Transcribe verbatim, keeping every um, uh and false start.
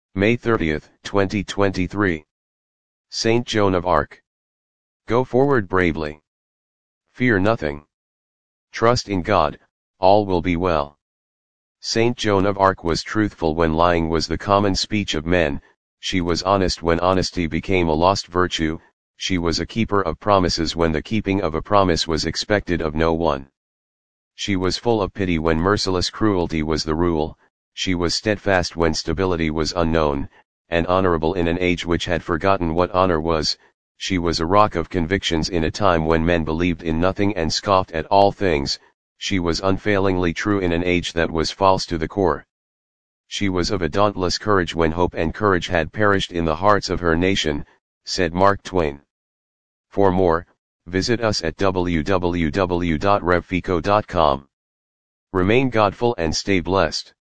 May thirtieth, twenty twenty-three. Saint Joan of Arc. Go forward bravely. Fear nothing. Trust in God, all will be well. Saint Joan of Arc was truthful when lying was the common speech of men, she was honest when honesty became a lost virtue, she was a keeper of promises when the keeping of a promise was expected of no one. She was full of pity when merciless cruelty was the rule, she was steadfast when stability was unknown, and honorable in an age which had forgotten what honor was. She was a rock of convictions in a time when men believed in nothing and scoffed at all things. She was unfailingly true in an age that was false to the core. She was of a dauntless courage when hope and courage had perished in the hearts of her nation, said Mark Twain. For more, visit us at w w w dot rev fico dot com. Remain godful and stay blessed.